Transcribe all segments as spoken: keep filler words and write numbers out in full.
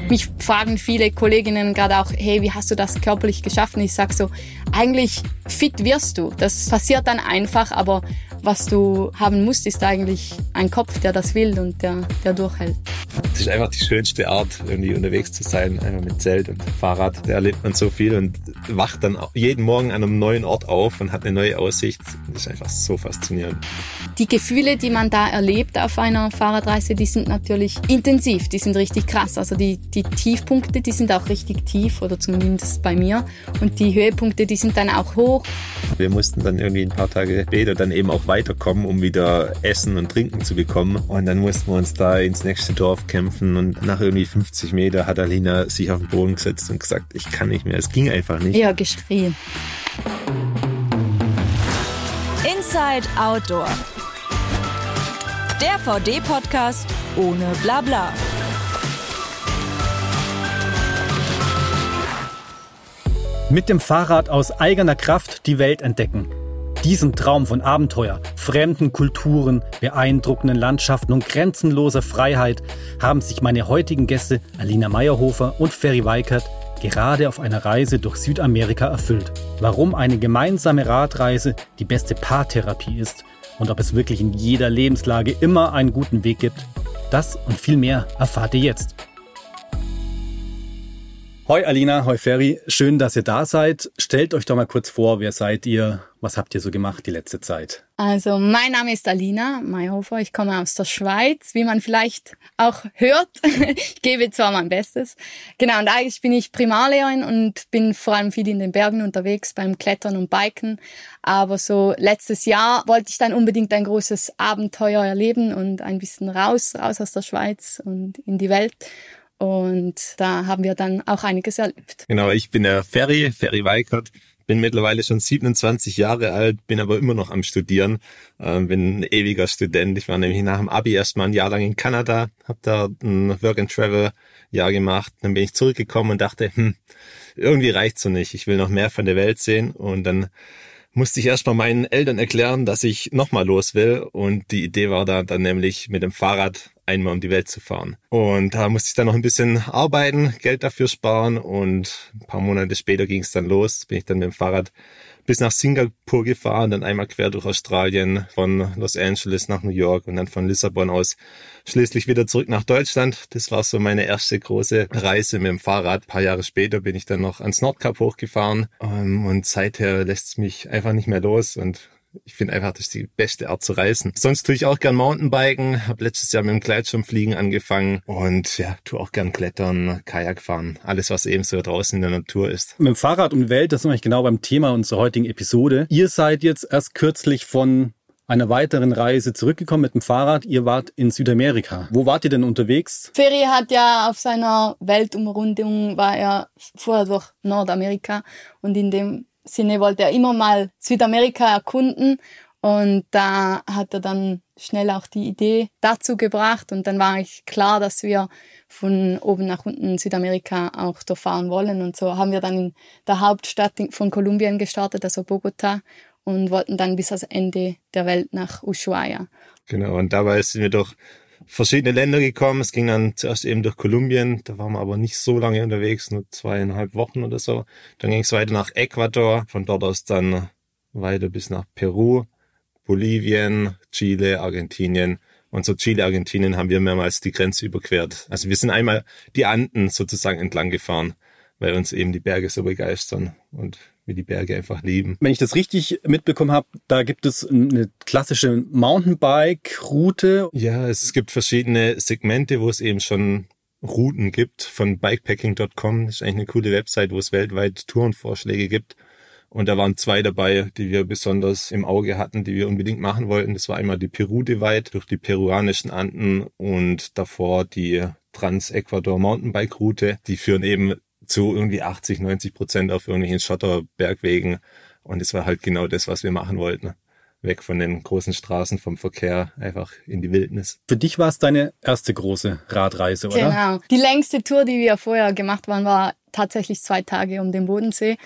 Mich fragen viele Kolleginnen gerade auch, hey, wie hast du das körperlich geschafft? Und ich sage so, eigentlich fit wirst du. Das passiert dann einfach, aber was du haben musst, ist eigentlich ein Kopf, der das will und der, der durchhält. Es ist einfach die schönste Art, irgendwie unterwegs zu sein, einfach mit Zelt und Fahrrad. Da erlebt man so viel und wacht dann jeden Morgen an einem neuen Ort auf und hat eine neue Aussicht. Das ist einfach so faszinierend. Die Gefühle, die man da erlebt auf einer Fahrradreise, die sind natürlich intensiv, die sind richtig krass. Also die, die Tiefpunkte, die sind auch richtig tief, oder zumindest bei mir. Und die Höhepunkte, die sind dann auch hoch. Wir mussten dann irgendwie ein paar Tage später dann eben auch weiterkommen, um wieder Essen und Trinken zu bekommen. Und dann mussten wir uns da ins nächste Dorf kämpfen. Und nach irgendwie fünfzig Meter hat Alina sich auf den Boden gesetzt und gesagt, ich kann nicht mehr. Es ging einfach nicht. Ja, geschrien. Inside Outdoor. Der V D-Podcast ohne Blabla. Mit dem Fahrrad aus eigener Kraft die Welt entdecken. Diesen Traum von Abenteuer, fremden Kulturen, beeindruckenden Landschaften und grenzenloser Freiheit haben sich meine heutigen Gäste Alina Meyerhofer und Ferry Weikert gerade auf einer Reise durch Südamerika erfüllt. Warum eine gemeinsame Radreise die beste Paartherapie ist und ob es wirklich in jeder Lebenslage immer einen guten Weg gibt, das und viel mehr erfahrt ihr jetzt. Hoi Alina, hoi Ferry, schön, dass ihr da seid. Stellt euch doch mal kurz vor, wer seid ihr? Was habt ihr so gemacht die letzte Zeit? Also mein Name ist Alina Meyerhofer, ich komme aus der Schweiz, wie man vielleicht auch hört. Ich gebe zwar mein Bestes. Genau, und eigentlich bin ich Primarlehrerin und bin vor allem viel in den Bergen unterwegs beim Klettern und Biken. Aber so letztes Jahr wollte ich dann unbedingt ein großes Abenteuer erleben und ein bisschen raus, raus aus der Schweiz und in die Welt. Und da haben wir dann auch einiges erlebt. Genau, ich bin der Ferry, Ferry Weikert. Bin mittlerweile schon siebenundzwanzig Jahre alt, bin aber immer noch am Studieren, äh, bin ein ewiger Student. Ich war nämlich nach dem Abi erstmal ein Jahr lang in Kanada, habe da ein Work-and-Travel-Jahr gemacht. Dann bin ich zurückgekommen und dachte, hm, irgendwie reicht's so nicht. Ich will noch mehr von der Welt sehen. Und dann musste ich erstmal meinen Eltern erklären, dass ich nochmal los will. Und die Idee war da dann nämlich mit dem Fahrrad einmal um die Welt zu fahren. Und da musste ich dann noch ein bisschen arbeiten, Geld dafür sparen und ein paar Monate später ging es dann los. Bin ich dann mit dem Fahrrad bis nach Singapur gefahren, dann einmal quer durch Australien, von Los Angeles nach New York und dann von Lissabon aus schließlich wieder zurück nach Deutschland. Das war so meine erste große Reise mit dem Fahrrad. Ein paar Jahre später bin ich dann noch ans Nordkap hochgefahren und seither lässt es mich einfach nicht mehr los und ich finde einfach, das ist die beste Art zu reisen. Sonst tue ich auch gern Mountainbiken, habe letztes Jahr mit dem Gleitschirmfliegen angefangen und ja, tue auch gern Klettern, Kajak fahren, alles was eben so draußen in der Natur ist. Mit dem Fahrrad um die Welt, das ist nämlich genau beim Thema unserer heutigen Episode. Ihr seid jetzt erst kürzlich von einer weiteren Reise zurückgekommen mit dem Fahrrad. Ihr wart in Südamerika. Wo wart ihr denn unterwegs? Ferry hat ja auf seiner Weltumrundung, war er vorher durch Nordamerika und in dem Sinne wollte er immer mal Südamerika erkunden und da hat er dann schnell auch die Idee dazu gebracht und dann war eigentlich klar, dass wir von oben nach unten Südamerika auch durchfahren wollen und so haben wir dann in der Hauptstadt von Kolumbien gestartet, also Bogota, und wollten dann bis ans Ende der Welt nach Ushuaia. Genau, und dabei sind wir durch verschiedene Länder gekommen. Es ging dann zuerst eben durch Kolumbien, da waren wir aber nicht so lange unterwegs, nur zweieinhalb Wochen oder so. Dann ging es weiter nach Ecuador, von dort aus dann weiter bis nach Peru, Bolivien, Chile, Argentinien. Und so Chile, Argentinien haben wir mehrmals die Grenze überquert. Also wir sind einmal die Anden sozusagen entlang gefahren, weil uns eben die Berge so begeistern und wir die Berge einfach lieben. Wenn ich das richtig mitbekommen habe, da gibt es eine klassische Mountainbike-Route. Ja, es gibt verschiedene Segmente, wo es eben schon Routen gibt von bikepacking Punkt com. Das ist eigentlich eine coole Website, wo es weltweit Tourenvorschläge gibt. Und da waren zwei dabei, die wir besonders im Auge hatten, die wir unbedingt machen wollten. Das war einmal die Peru-Divide durch die peruanischen Anden und davor die Trans-Ecuador Mountainbike-Route. Die führen eben zu irgendwie achtzig, neunzig Prozent auf irgendwelchen Schotterbergwegen. Und es war halt genau das, was wir machen wollten. Weg von den großen Straßen, vom Verkehr, einfach in die Wildnis. Für dich war es deine erste große Radreise, oder? Genau. Die längste Tour, die wir vorher gemacht haben, war tatsächlich zwei Tage um den Bodensee.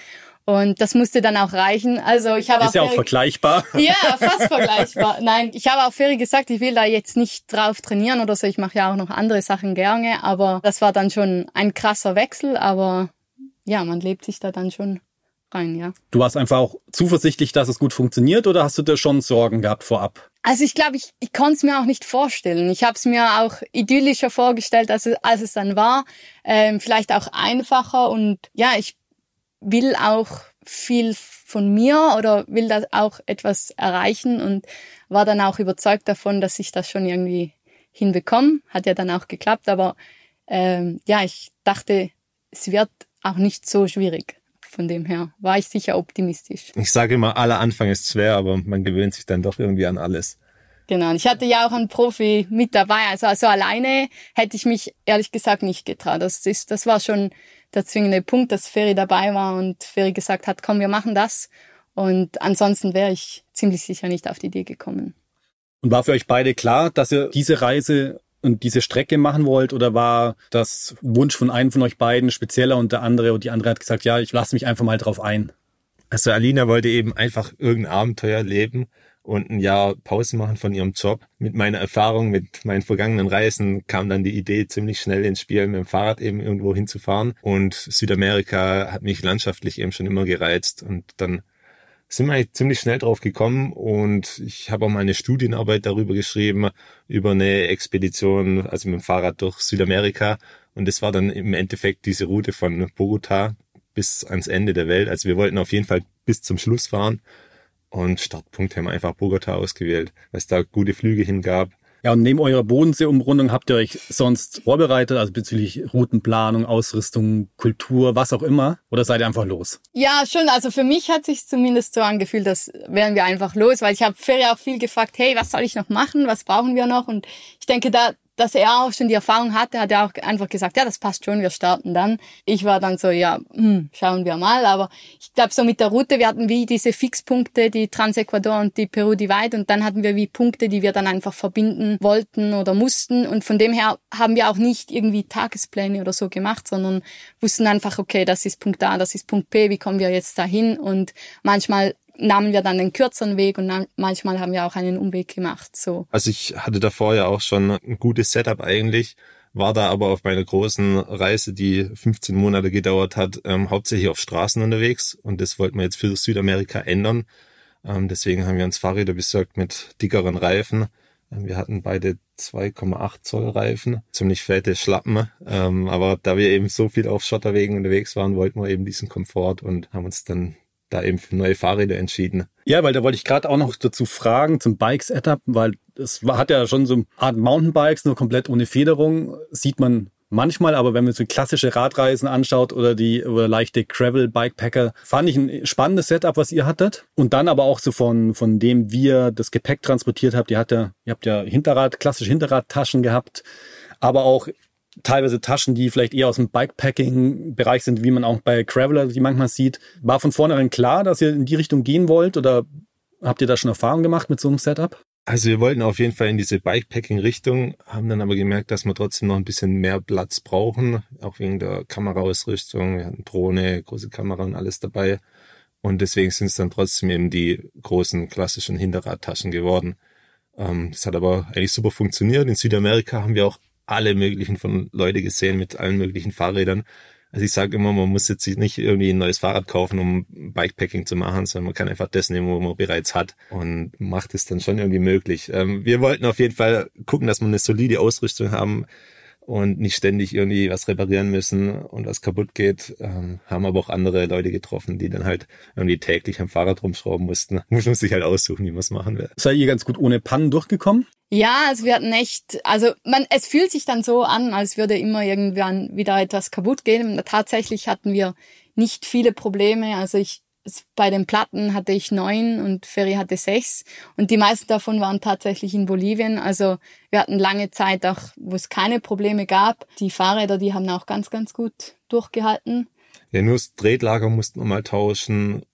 Und das musste dann auch reichen. Also ich habe Ist auch ja auch Ferry, vergleichbar. Ja, fast vergleichbar. Nein, ich habe auch Ferry gesagt, ich will da jetzt nicht drauf trainieren oder so. Ich mache ja auch noch andere Sachen gerne. Aber das war dann schon ein krasser Wechsel. Aber ja, man lebt sich da dann schon rein, ja. Du warst einfach auch zuversichtlich, dass es gut funktioniert, oder hast du da schon Sorgen gehabt vorab? Also ich glaube, ich, ich konnte es mir auch nicht vorstellen. Ich habe es mir auch idyllischer vorgestellt, als es, als es dann war. Ähm, vielleicht auch einfacher. Und ja, ich will auch viel von mir oder will da auch etwas erreichen und war dann auch überzeugt davon, dass ich das schon irgendwie hinbekomme. Hat ja dann auch geklappt, aber ähm, ja, ich dachte, es wird auch nicht so schwierig. Von dem her war ich sicher optimistisch. Ich sage immer, aller Anfang ist schwer, aber man gewöhnt sich dann doch irgendwie an alles. Genau, und ich hatte ja auch einen Profi mit dabei, also, also alleine hätte ich mich ehrlich gesagt nicht getraut. Das, ist, das war schon der zwingende Punkt, dass Ferry dabei war und Ferry gesagt hat, komm, wir machen das. Und ansonsten wäre ich ziemlich sicher nicht auf die Idee gekommen. Und war für euch beide klar, dass ihr diese Reise und diese Strecke machen wollt, oder war das Wunsch von einem von euch beiden spezieller und der andere, und die andere hat gesagt, ja, ich lasse mich einfach mal drauf ein? Also Alina wollte eben einfach irgendein Abenteuer leben und ein Jahr Pause machen von ihrem Job. Mit meiner Erfahrung, mit meinen vergangenen Reisen kam dann die Idee ziemlich schnell ins Spiel, mit dem Fahrrad eben irgendwo hinzufahren. Und Südamerika hat mich landschaftlich eben schon immer gereizt. Und dann sind wir eigentlich ziemlich schnell drauf gekommen, und ich habe auch mal eine Studienarbeit darüber geschrieben, über eine Expedition, also mit dem Fahrrad durch Südamerika. Und das war dann im Endeffekt diese Route von Bogota bis ans Ende der Welt. Also wir wollten auf jeden Fall bis zum Schluss fahren. Und Startpunkt haben wir einfach Bogota ausgewählt, weil es da gute Flüge hingab. Ja, und neben eurer Bodensee-Umrundung habt ihr euch sonst vorbereitet, also bezüglich Routenplanung, Ausrüstung, Kultur, was auch immer? Oder seid ihr einfach los? Ja, schon. Also für mich hat sich zumindest so angefühlt, dass wären wir einfach los, weil ich habe Ferry auch viel gefragt, hey, was soll ich noch machen, was brauchen wir noch? Und ich denke, da dass er auch schon die Erfahrung hatte, hat er auch einfach gesagt, ja, das passt schon, wir starten dann. Ich war dann so, ja, hm, schauen wir mal. Aber ich glaube, so mit der Route, wir hatten wie diese Fixpunkte, die Trans-Ecuador und die Peru Divide, und dann hatten wir wie Punkte, die wir dann einfach verbinden wollten oder mussten. Und von dem her haben wir auch nicht irgendwie Tagespläne oder so gemacht, sondern wussten einfach, okay, das ist Punkt A, das ist Punkt P, wie kommen wir jetzt dahin? Und manchmal nahmen wir dann den kürzeren Weg und dann, manchmal haben wir auch einen Umweg gemacht. So. Also ich hatte davor ja auch schon ein gutes Setup eigentlich, war da aber auf meiner großen Reise, die fünfzehn Monate gedauert hat, ähm, hauptsächlich auf Straßen unterwegs, und das wollten wir jetzt für Südamerika ändern. Ähm, deswegen haben wir uns Fahrräder besorgt mit dickeren Reifen. Ähm, wir hatten beide zwei Komma acht Zoll Reifen, ziemlich fette Schlappen, ähm, aber da wir eben so viel auf Schotterwegen unterwegs waren, wollten wir eben diesen Komfort und haben uns dann da eben für neue Fahrräder entschieden. Ja, weil da wollte ich gerade auch noch dazu fragen zum Bike-Setup, weil es hat ja schon so eine Art Mountainbikes, nur komplett ohne Federung, sieht man manchmal, aber wenn man so klassische Radreisen anschaut oder die oder leichte Gravel-Bikepacker, fand ich ein spannendes Setup, was ihr hattet. Und dann aber auch so von von dem, wie ihr das Gepäck transportiert habt. Ihr habt ja, ihr habt ja Hinterrad, klassische Hinterradtaschen gehabt, aber auch teilweise Taschen, die vielleicht eher aus dem Bikepacking-Bereich sind, wie man auch bei Graveler die manchmal sieht. War von vornherein klar, dass ihr in die Richtung gehen wollt, oder habt ihr da schon Erfahrung gemacht mit so einem Setup? Also wir wollten auf jeden Fall in diese Bikepacking-Richtung, haben dann aber gemerkt, dass wir trotzdem noch ein bisschen mehr Platz brauchen, auch wegen der Kameraausrüstung. Wir hatten Drohne, große Kamera und alles dabei. Und deswegen sind es dann trotzdem eben die großen klassischen Hinterradtaschen geworden. Ähm, das hat aber eigentlich super funktioniert. In Südamerika haben wir auch alle möglichen von Leute gesehen mit allen möglichen Fahrrädern. Also ich sage immer, man muss jetzt nicht irgendwie ein neues Fahrrad kaufen, um Bikepacking zu machen, sondern man kann einfach das nehmen, wo man bereits hat, und macht es dann schon irgendwie möglich. Ähm, wir wollten auf jeden Fall gucken, dass wir eine solide Ausrüstung haben und nicht ständig irgendwie was reparieren müssen und was kaputt geht. Ähm, haben aber auch andere Leute getroffen, die dann halt irgendwie täglich am Fahrrad rumschrauben mussten. Muss man sich halt aussuchen, wie man es machen will. Seid ihr ganz gut ohne Pannen durchgekommen? Ja, also wir hatten echt, also man, es fühlt sich dann so an, als würde immer irgendwann wieder etwas kaputt gehen. Tatsächlich hatten wir nicht viele Probleme. Also ich, bei den Platten hatte ich neun und Ferry hatte sechs, und die meisten davon waren tatsächlich in Bolivien. Also wir hatten lange Zeit auch, wo es keine Probleme gab. Die Fahrräder, die haben auch ganz, ganz gut durchgehalten. Ja, nur das Tretlager mussten wir mal tauschen.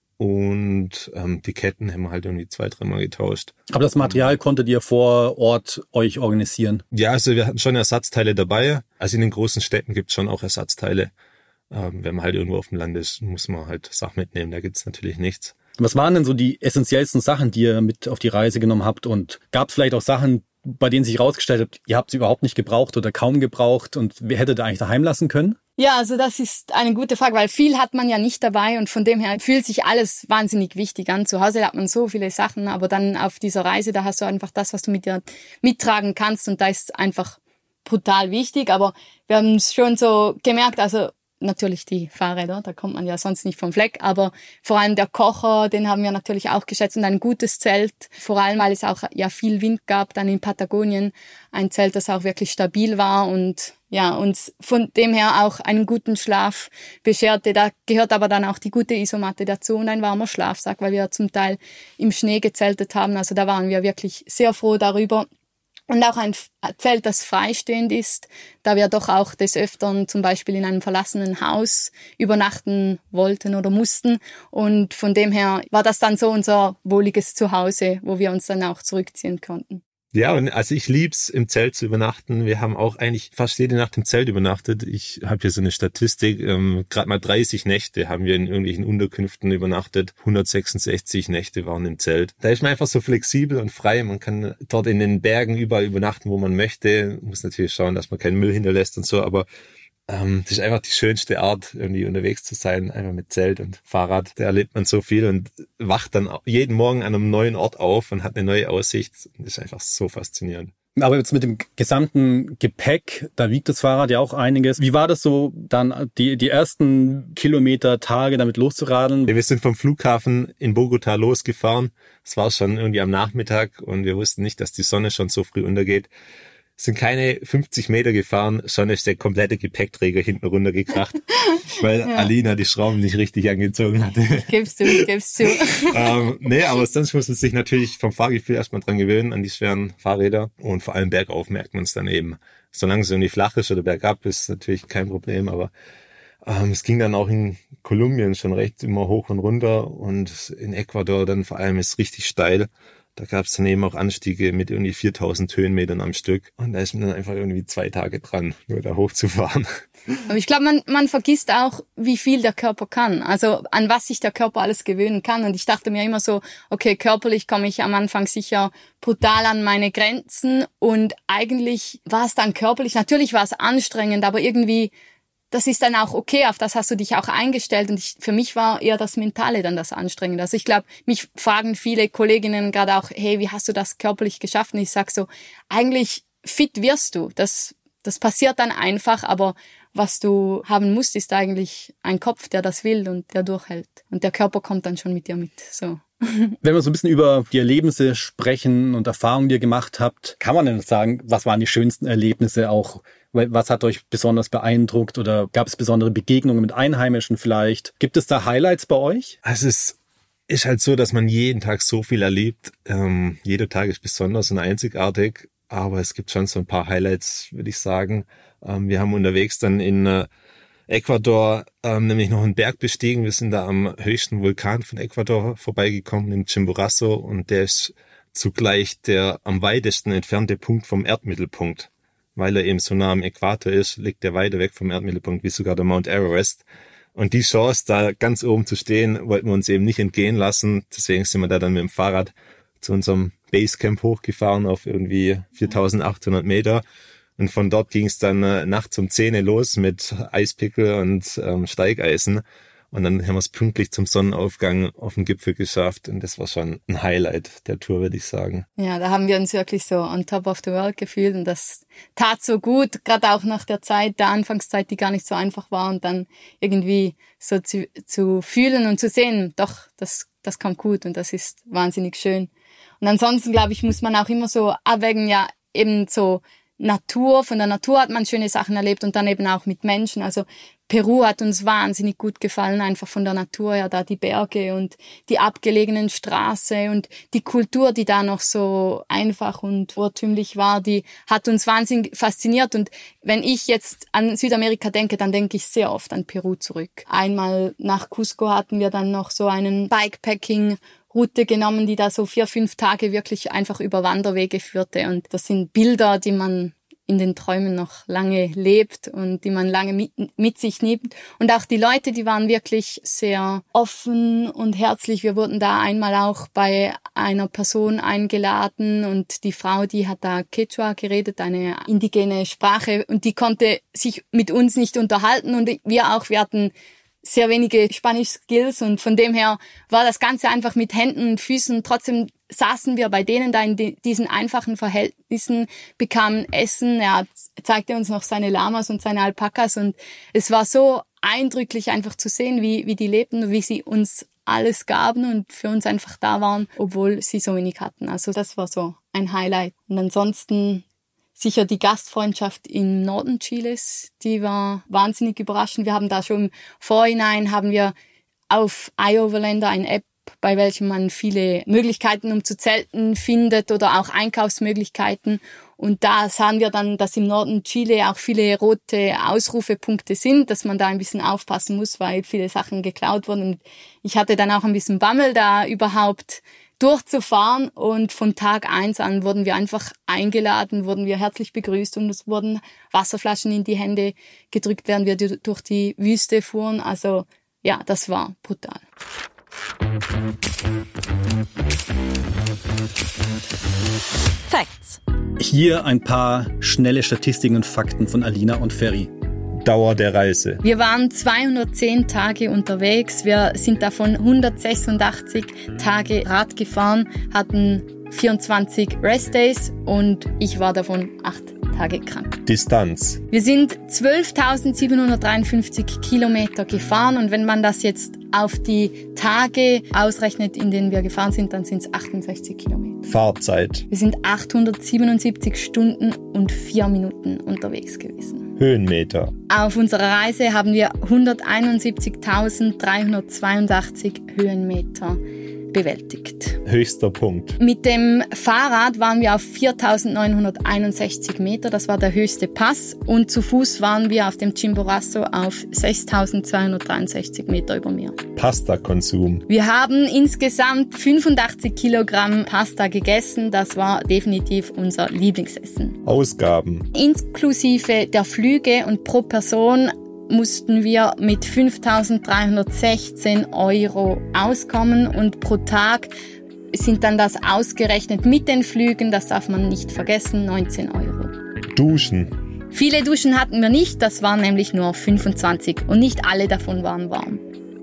Und ähm, die Ketten haben wir halt irgendwie zwei, dreimal getauscht. Aber das Material konntet ihr vor Ort euch organisieren? Ja, also wir hatten schon Ersatzteile dabei. Also in den großen Städten gibt es schon auch Ersatzteile. Ähm, wenn man halt irgendwo auf dem Land ist, muss man halt Sachen mitnehmen. Da gibt's natürlich nichts. Was waren denn so die essentiellsten Sachen, die ihr mit auf die Reise genommen habt? Und gab es vielleicht auch Sachen, bei denen sich herausgestellt hat, ihr habt sie überhaupt nicht gebraucht oder kaum gebraucht und wer hätte da eigentlich daheim lassen können? Ja, also das ist eine gute Frage, weil viel hat man ja nicht dabei und von dem her fühlt sich alles wahnsinnig wichtig an. Zu Hause hat man so viele Sachen, aber dann auf dieser Reise, da hast du einfach das, was du mit dir mittragen kannst und da ist einfach brutal wichtig. Aber wir haben es schon so gemerkt, also natürlich die Fahrräder, da kommt man ja sonst nicht vom Fleck, aber vor allem der Kocher, den haben wir natürlich auch geschätzt und ein gutes Zelt, vor allem weil es auch ja viel Wind gab, dann in Patagonien, ein Zelt, das auch wirklich stabil war und ja, uns von dem her auch einen guten Schlaf bescherte. Da gehört aber dann auch die gute Isomatte dazu und ein warmer Schlafsack, weil wir zum Teil im Schnee gezeltet haben, also da waren wir wirklich sehr froh darüber. Und auch ein Zelt, das freistehend ist, da wir doch auch des Öfteren zum Beispiel in einem verlassenen Haus übernachten wollten oder mussten. Und von dem her war das dann so unser wohliges Zuhause, wo wir uns dann auch zurückziehen konnten. Ja, und also ich lieb's, im Zelt zu übernachten. Wir haben auch eigentlich fast jede Nacht im Zelt übernachtet. Ich habe hier so eine Statistik, ähm, gerade mal dreißig Nächte haben wir in irgendwelchen Unterkünften übernachtet. hundertsechsundsechzig Nächte waren im Zelt. Da ist man einfach so flexibel und frei. Man kann dort in den Bergen überall übernachten, wo man möchte. Man muss natürlich schauen, dass man keinen Müll hinterlässt und so, aber Ähm, das ist einfach die schönste Art, irgendwie unterwegs zu sein, einfach mit Zelt und Fahrrad. Da erlebt man so viel und wacht dann jeden Morgen an einem neuen Ort auf und hat eine neue Aussicht. Das ist einfach so faszinierend. Aber jetzt mit dem gesamten Gepäck, da wiegt das Fahrrad ja auch einiges. Wie war das so, dann die, die ersten Kilometer, Tage damit loszuradeln? Wir sind vom Flughafen in Bogota losgefahren. Es war schon irgendwie am Nachmittag und wir wussten nicht, dass die Sonne schon so früh untergeht. Sind keine fünfzig Meter gefahren, schon ist der komplette Gepäckträger hinten runtergekracht, weil ja. Alina die Schrauben nicht richtig angezogen hatte. Gibst du, gibst du. ähm, nee, aber sonst muss man sich natürlich vom Fahrgefühl erstmal dran gewöhnen, an die schweren Fahrräder. Und vor allem bergauf merkt man es dann eben. Solange es irgendwie flach ist oder bergab ist, natürlich kein Problem, aber ähm, es ging dann auch in Kolumbien schon recht immer hoch und runter und in Ecuador dann vor allem ist es richtig steil. Da gab es daneben auch Anstiege mit irgendwie viertausend Höhenmetern am Stück. Und da ist man dann einfach irgendwie zwei Tage dran, nur da hochzufahren. Aber ich glaube, man, man vergisst auch, wie viel der Körper kann. Also an was sich der Körper alles gewöhnen kann. Und ich dachte mir immer so, okay, körperlich komme ich am Anfang sicher brutal an meine Grenzen. Und eigentlich war es dann körperlich, natürlich war es anstrengend, aber irgendwie... Das ist dann auch okay, auf das hast du dich auch eingestellt und ich, für mich war eher das Mentale dann das Anstrengende. Also ich glaube, mich fragen viele Kolleginnen gerade auch, hey, wie hast du das körperlich geschafft? Und ich sag so, eigentlich fit wirst du, das, das passiert dann einfach, aber was du haben musst, ist eigentlich ein Kopf, der das will und der durchhält. Und der Körper kommt dann schon mit dir mit, so. Wenn wir so ein bisschen über die Erlebnisse sprechen und Erfahrungen, die ihr gemacht habt, kann man denn sagen, was waren die schönsten Erlebnisse auch? Was hat euch besonders beeindruckt oder gab es besondere Begegnungen mit Einheimischen vielleicht? Gibt es da Highlights bei euch? Also es ist halt so, dass man jeden Tag so viel erlebt. Ähm, jeder Tag ist besonders und einzigartig, aber es gibt schon so ein paar Highlights, würde ich sagen. Ähm, wir haben unterwegs dann in äh, Ecuador ähm, nämlich noch einen Berg bestiegen. Wir sind da am höchsten Vulkan von Ecuador vorbeigekommen, im Chimborazo, und der ist zugleich der am weitesten entfernte Punkt vom Erdmittelpunkt. Weil er eben so nah am Äquator ist, liegt er weiter weg vom Erdmittelpunkt, wie sogar der Mount Everest. Und die Chance, da ganz oben zu stehen, wollten wir uns eben nicht entgehen lassen. Deswegen sind wir da dann mit dem Fahrrad zu unserem Basecamp hochgefahren auf irgendwie viertausendachthundert Meter. Und von dort ging es dann äh, nachts um zehn los mit Eispickel und ähm, Steigeisen. Und dann haben wir es pünktlich zum Sonnenaufgang auf den Gipfel geschafft. Und das war schon ein Highlight der Tour, würde ich sagen. Ja, da haben wir uns wirklich so on top of the world gefühlt. Und das tat so gut, gerade auch nach der Zeit, der Anfangszeit, die gar nicht so einfach war. Und dann irgendwie so zu, zu fühlen und zu sehen, doch, das, das kommt gut und das ist wahnsinnig schön. Und ansonsten, glaube ich, muss man auch immer so abwägen, ja, eben so Natur, von der Natur hat man schöne Sachen erlebt und dann eben auch mit Menschen. Also Peru hat uns wahnsinnig gut gefallen, einfach von der Natur her, da die Berge und die abgelegenen Straßen und die Kultur, die da noch so einfach und urtümlich war, die hat uns wahnsinnig fasziniert. Und wenn ich jetzt an Südamerika denke, dann denke ich sehr oft an Peru zurück. Einmal nach Cusco hatten wir dann noch so einen Bikepacking Route genommen, die da so vier, fünf Tage wirklich einfach über Wanderwege führte. Und das sind Bilder, die man in den Träumen noch lange lebt und die man lange mit, mit sich nimmt. Und auch die Leute, die waren wirklich sehr offen und herzlich. Wir wurden da einmal auch bei einer Person eingeladen und die Frau, die hat da Quechua geredet, eine indigene Sprache, und die konnte sich mit uns nicht unterhalten und wir auch, wir hatten sehr wenige Spanisch-Skills und von dem her war das Ganze einfach mit Händen und Füßen. Trotzdem saßen wir bei denen da in die, diesen einfachen Verhältnissen, bekamen Essen. Er zeigte uns noch seine Lamas und seine Alpakas und es war so eindrücklich einfach zu sehen, wie, wie die lebten und wie sie uns alles gaben und für uns einfach da waren, obwohl sie so wenig hatten. Also das war so ein Highlight. Und ansonsten sicher die Gastfreundschaft im Norden Chiles, die war wahnsinnig überraschend. Wir haben da schon im Vorhinein, haben wir auf iOverlander eine App, bei welchem man viele Möglichkeiten, um zu zelten, findet oder auch Einkaufsmöglichkeiten. Und da sahen wir dann, dass im Norden Chile auch viele rote Ausrufepunkte sind, dass man da ein bisschen aufpassen muss, weil viele Sachen geklaut wurden. Und ich hatte dann auch ein bisschen Bammel, da überhaupt durchzufahren, und von Tag eins an wurden wir einfach eingeladen, wurden wir herzlich begrüßt und es wurden Wasserflaschen in die Hände gedrückt, während wir durch die Wüste fuhren. Also ja, das war brutal. Facts. Hier ein paar schnelle Statistiken und Fakten von Alina und Ferry. Dauer der Reise. Wir waren zweihundertzehn Tage unterwegs. Wir sind davon hundertsechsundachtzig Tage Rad gefahren, hatten vierundzwanzig Restdays und ich war davon acht Tage krank. Distanz. Wir sind zwölftausendsiebenhundertdreiundfünfzig Kilometer gefahren und wenn man das jetzt auf die Tage ausrechnet, in denen wir gefahren sind, dann sind es achtundsechzig Kilometer. Fahrzeit. Wir sind achthundertsiebenundsiebzig Stunden und vier Minuten unterwegs gewesen. Höhenmeter. Auf unserer Reise haben wir hunderteinundsiebzigtausenddreihundertzweiundachtzig Höhenmeter bewältigt. Höchster Punkt. Mit dem Fahrrad waren wir auf viertausendneunhunderteinundsechzig Meter, das war der höchste Pass, und zu Fuß waren wir auf dem Chimborazo auf sechstausendzweihundertdreiundsechzig Meter über Meer. Pasta-Konsum. Wir haben insgesamt fünfundachtzig Kilogramm Pasta gegessen, das war definitiv unser Lieblingsessen. Ausgaben. Inklusive der Flüge und pro Person mussten wir mit fünftausenddreihundertsechzehn Euro auskommen und pro Tag sind dann das ausgerechnet mit den Flügen, das darf man nicht vergessen, neunzehn Euro. Duschen. Viele Duschen hatten wir nicht, das waren nämlich nur fünfundzwanzig und nicht alle davon waren warm.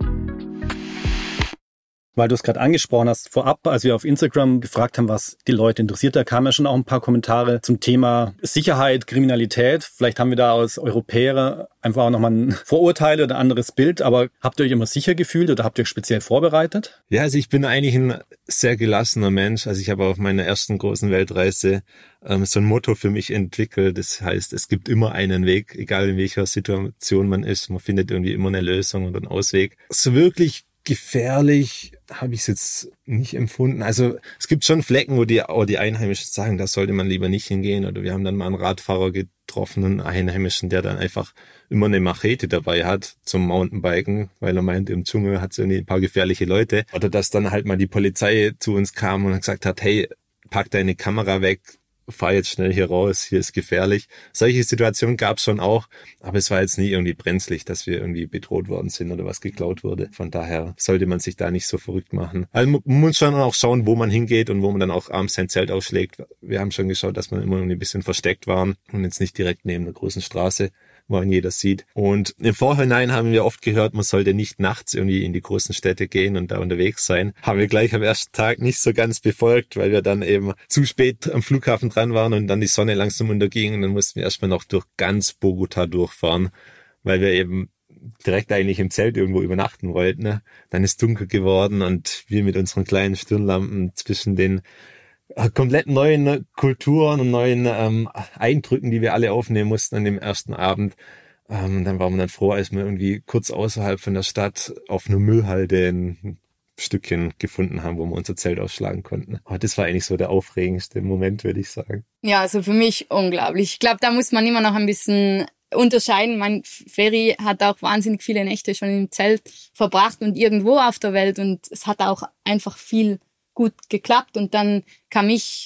Weil du es gerade angesprochen hast, vorab, als wir auf Instagram gefragt haben, was die Leute interessiert, da kamen ja schon auch ein paar Kommentare zum Thema Sicherheit, Kriminalität. Vielleicht haben wir da als Europäer einfach auch nochmal ein Vorurteil oder ein anderes Bild, aber habt ihr euch immer sicher gefühlt oder habt ihr euch speziell vorbereitet? Ja, also ich bin eigentlich ein sehr gelassener Mensch. Also ich habe auf meiner ersten großen Weltreise ähm, so ein Motto für mich entwickelt. Das heißt, es gibt immer einen Weg, egal in welcher Situation man ist. Man findet irgendwie immer eine Lösung oder einen Ausweg. So wirklich gefährlich habe ich es jetzt nicht empfunden. Also es gibt schon Flecken, wo die, wo die Einheimischen sagen, da sollte man lieber nicht hingehen. Oder wir haben dann mal einen Radfahrer getroffen, einen Einheimischen, der dann einfach immer eine Machete dabei hat zum Mountainbiken, weil er meint, im Dschungel hat es irgendwie ein paar gefährliche Leute. Oder dass dann halt mal die Polizei zu uns kam und gesagt hat, hey, pack deine Kamera weg, fahr jetzt schnell hier raus, hier ist gefährlich. Solche Situationen gab es schon auch, aber es war jetzt nie irgendwie brenzlig, dass wir irgendwie bedroht worden sind oder was geklaut wurde. Von daher sollte man sich da nicht so verrückt machen. Also man muss schon auch schauen, wo man hingeht und wo man dann auch abends sein Zelt aufschlägt. Wir haben schon geschaut, dass wir immer irgendwie ein bisschen versteckt waren und jetzt nicht direkt neben der großen Straße, wo ihn jeder sieht. Und im Vorhinein haben wir oft gehört, man sollte nicht nachts irgendwie in die großen Städte gehen und da unterwegs sein. Haben wir gleich am ersten Tag nicht so ganz befolgt, weil wir dann eben zu spät am Flughafen dran waren und dann die Sonne langsam unterging und dann mussten wir erstmal noch durch ganz Bogota durchfahren, weil wir eben direkt eigentlich im Zelt irgendwo übernachten wollten. Ne? Dann ist dunkel geworden und wir mit unseren kleinen Stirnlampen zwischen den komplett neuen Kulturen und neuen ähm, Eindrücken, die wir alle aufnehmen mussten an dem ersten Abend. Ähm, dann waren wir dann froh, als wir irgendwie kurz außerhalb von der Stadt auf einer Müllhalde ein Stückchen gefunden haben, wo wir unser Zelt ausschlagen konnten. Aber das war eigentlich so der aufregendste Moment, würde ich sagen. Ja, also für mich unglaublich. Ich glaube, da muss man immer noch ein bisschen unterscheiden. Mein Ferry hat auch wahnsinnig viele Nächte schon im Zelt verbracht und irgendwo auf der Welt und es hat auch einfach viel gut geklappt und dann kam ich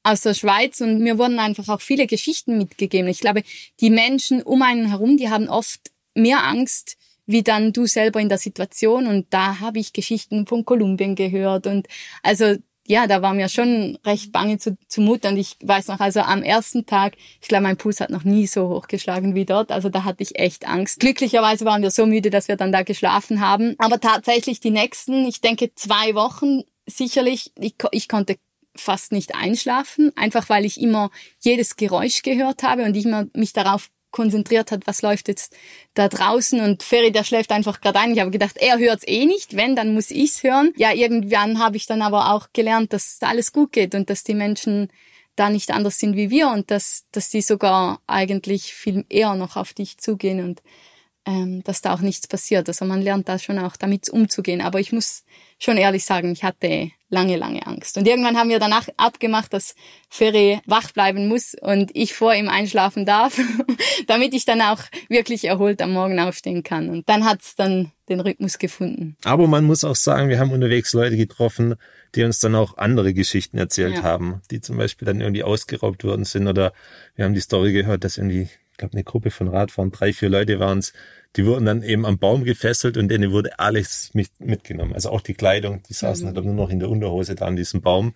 aus der Schweiz und mir wurden einfach auch viele Geschichten mitgegeben. Ich glaube, die Menschen um einen herum, die haben oft mehr Angst, wie dann du selber in der Situation. Und da habe ich Geschichten von Kolumbien gehört. Und also ja, da war mir schon recht bange zu, zumute. Und ich weiß noch, also am ersten Tag, ich glaube, mein Puls hat noch nie so hochgeschlagen wie dort. Also da hatte ich echt Angst. Glücklicherweise waren wir so müde, dass wir dann da geschlafen haben. Aber tatsächlich die nächsten, ich denke zwei Wochen sicherlich, ich, ich konnte fast nicht einschlafen, einfach weil ich immer jedes Geräusch gehört habe und ich immer mich darauf konzentriert hat, was läuft jetzt da draußen, und Ferry, der schläft einfach gerade ein. Ich habe gedacht, er hört's eh nicht, wenn, dann muss ich's hören. Ja, irgendwann habe ich dann aber auch gelernt, dass alles gut geht und dass die Menschen da nicht anders sind wie wir und dass dass die sogar eigentlich viel eher noch auf dich zugehen und ähm, dass da auch nichts passiert. Also man lernt da schon auch damit umzugehen. Aber ich muss schon ehrlich sagen, ich hatte lange, lange Angst. Und irgendwann haben wir danach abgemacht, dass Ferry wach bleiben muss und ich vor ihm einschlafen darf, damit ich dann auch wirklich erholt am Morgen aufstehen kann. Und dann hat's dann den Rhythmus gefunden. Aber man muss auch sagen, wir haben unterwegs Leute getroffen, die uns dann auch andere Geschichten erzählt ja. haben, die zum Beispiel dann irgendwie ausgeraubt worden sind, oder wir haben die Story gehört, dass irgendwie, ich glaube, eine Gruppe von Radfahrern, drei, vier Leute waren es, die wurden dann eben am Baum gefesselt und denen wurde alles mit, mitgenommen. Also auch die Kleidung, die saßen mhm. halt nur noch in der Unterhose da an diesem Baum.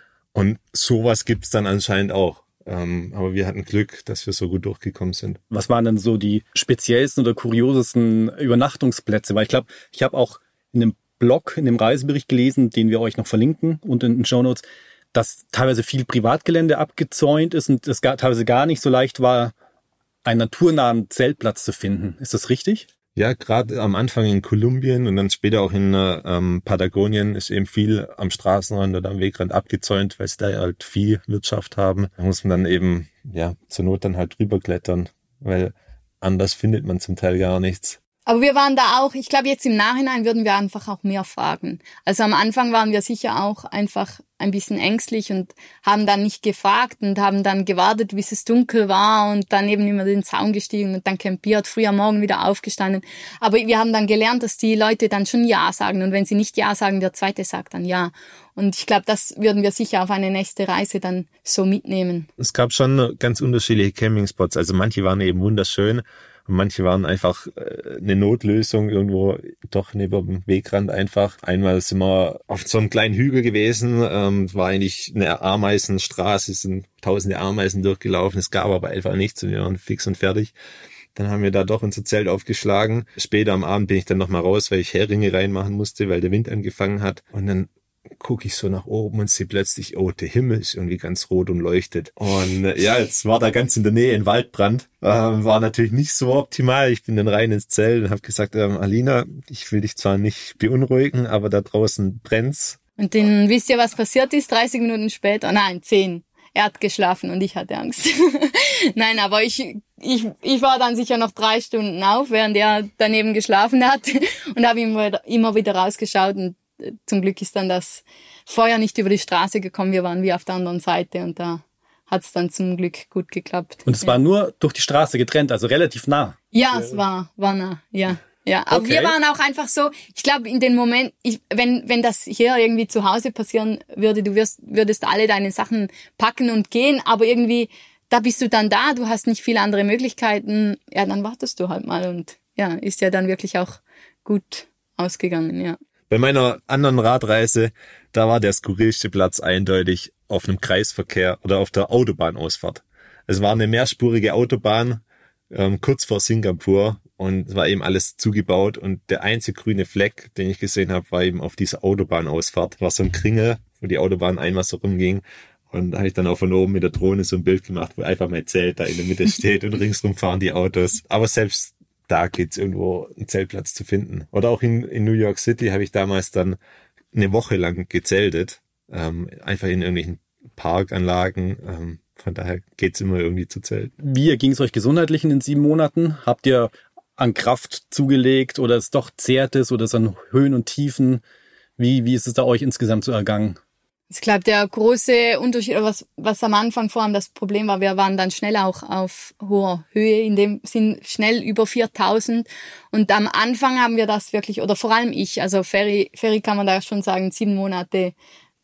Und sowas gibt's dann anscheinend auch. Ähm, aber wir hatten Glück, dass wir so gut durchgekommen sind. Was waren denn so die speziellsten oder kuriosesten Übernachtungsplätze? Weil ich glaube, ich habe auch in dem Blog, in dem Reisebericht gelesen, den wir euch noch verlinken und in den Shownotes, dass teilweise viel Privatgelände abgezäunt ist und es gar, teilweise gar nicht so leicht war, einen naturnahen Zeltplatz zu finden. Ist das richtig? Ja, gerade am Anfang in Kolumbien und dann später auch in ähm, Patagonien ist eben viel am Straßenrand oder am Wegrand abgezäunt, weil sie da halt Viehwirtschaft haben. Da muss man dann eben, ja, zur Not dann halt drüber klettern, weil anders findet man zum Teil gar nichts. Aber wir waren da auch, ich glaube jetzt im Nachhinein würden wir einfach auch mehr fragen. Also am Anfang waren wir sicher auch einfach ein bisschen ängstlich und haben dann nicht gefragt und haben dann gewartet, bis es dunkel war und dann eben über den Zaun gestiegen und dann campiert, früh am Morgen wieder aufgestanden. Aber wir haben dann gelernt, dass die Leute dann schon Ja sagen und wenn sie nicht Ja sagen, der Zweite sagt dann Ja. Und ich glaube, das würden wir sicher auf eine nächste Reise dann so mitnehmen. Es gab schon ganz unterschiedliche Campingspots, also manche waren eben wunderschön. Und manche waren einfach eine Notlösung irgendwo doch neben dem Wegrand einfach. Einmal sind wir auf so einem kleinen Hügel gewesen, ähm, war eigentlich eine Ameisenstraße, es sind tausende Ameisen durchgelaufen, es gab aber einfach nichts und wir waren fix und fertig. Dann haben wir da doch unser Zelt aufgeschlagen. Später am Abend bin ich dann nochmal raus, weil ich Heringe reinmachen musste, weil der Wind angefangen hat. Und dann gucke ich so nach oben und sehe plötzlich, oh, der Himmel ist irgendwie ganz rot und leuchtet. Und äh, ja, jetzt war da ganz in der Nähe ein Waldbrand. Ähm, war natürlich nicht so optimal. Ich bin dann rein ins Zelt und habe gesagt, ähm, Alina, ich will dich zwar nicht beunruhigen, aber da draußen brennt's. Und dann wisst ihr, was passiert ist? dreißig Minuten später, nein, zehn. Er hat geschlafen und ich hatte Angst. Nein, aber ich, ich, ich war dann sicher noch drei Stunden auf, während er daneben geschlafen hat und habe immer, immer wieder rausgeschaut und zum Glück ist dann das Feuer nicht über die Straße gekommen. Wir waren wie auf der anderen Seite und da hat es dann zum Glück gut geklappt. Und es ja. war nur durch die Straße getrennt, also relativ nah. Ja, es war, war nah, ja. Ja, aber okay. Wir waren auch einfach so, ich glaube in den Moment, ich, wenn wenn das hier irgendwie zu Hause passieren würde, du wirst, würdest alle deine Sachen packen und gehen, aber irgendwie, da bist du dann da, du hast nicht viele andere Möglichkeiten, ja, dann wartest du halt mal und ja, ist ja dann wirklich auch gut ausgegangen, ja. Bei meiner anderen Radreise, da war der skurrilste Platz eindeutig auf einem Kreisverkehr oder auf der Autobahnausfahrt. Es war eine mehrspurige Autobahn ähm, kurz vor Singapur und es war eben alles zugebaut und der einzige grüne Fleck, den ich gesehen habe, war eben auf dieser Autobahnausfahrt. War so ein Kringel, wo die Autobahn einmal so rumging und da habe ich dann auch von oben mit der Drohne so ein Bild gemacht, wo einfach mein Zelt da in der Mitte steht und ringsrum fahren die Autos. Aber selbst da geht's irgendwo einen Zeltplatz zu finden. Oder auch in, in New York City habe ich damals dann eine Woche lang gezeltet. Ähm, einfach in irgendwelchen Parkanlagen. Ähm, von daher geht's immer irgendwie zu zelten. Wie ging es euch gesundheitlich in den sieben Monaten? Habt ihr an Kraft zugelegt oder es doch zehrt es oder es an Höhen und Tiefen? Wie, wie ist es da euch insgesamt so ergangen? Ich glaube, der große Unterschied, was, was am Anfang vor allem das Problem war, wir waren dann schnell auch auf hoher Höhe, in dem Sinn schnell über viertausend. Und am Anfang haben wir das wirklich, oder vor allem ich, also Ferry, Ferry kann man da schon sagen, sieben Monate